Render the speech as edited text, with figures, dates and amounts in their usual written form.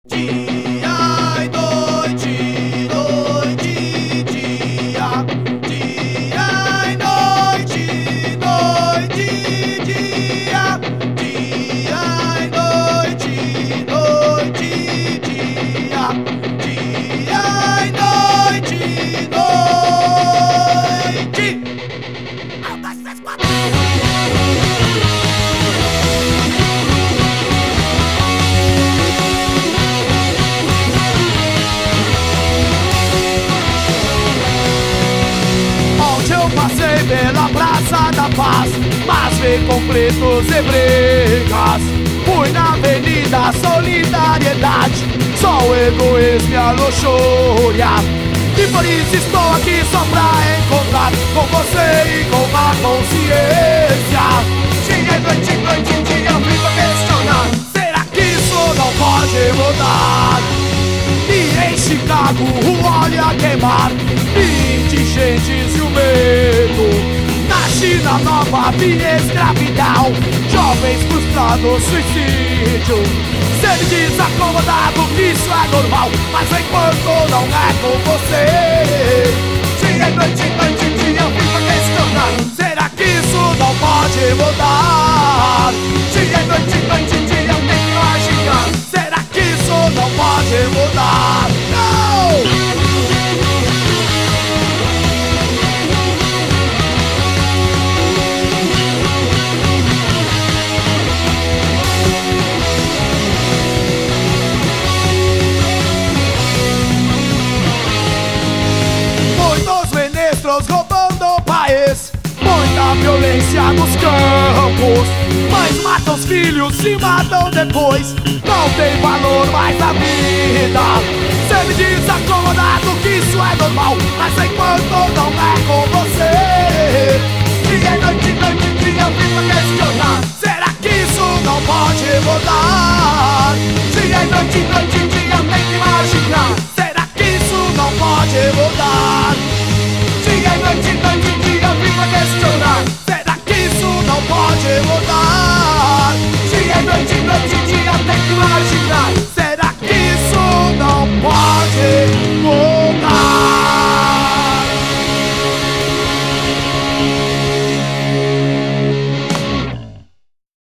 Dia e noite, noite e dia. Dia e noite, noite e dia. Dia e noite, noite e dia. Dia e noite, noite. Passei pela Praça da Paz, mas vi conflitos e brigas. Fui na Avenida Solidariedade, só o egoísmo e a luxúria. E por isso estou aqui só pra encontrar com você e com a consciência. Dia e noite, noite e dia, eu fico a questionar: será que isso não pode mudar? E em Chicago o óleo a queimar, e indigentes e o medo. Na China nova via escravidão, jovens frustrados, suicídio. Ser desacomodado que isso é normal, mas enquanto não é com você. Dia e noite, noite e dia, eu fico a questionar: será que isso não pode mudar? Dia e noite, noite e dia, eu tenho que imaginar: será que isso não pode mudar? Não! Roubando o país, muita violência nos campos. Mães matam os filhos, se matam depois. Não tem valor mais a vida. Ser desacomodado que isso é normal, mas enquanto não é com você.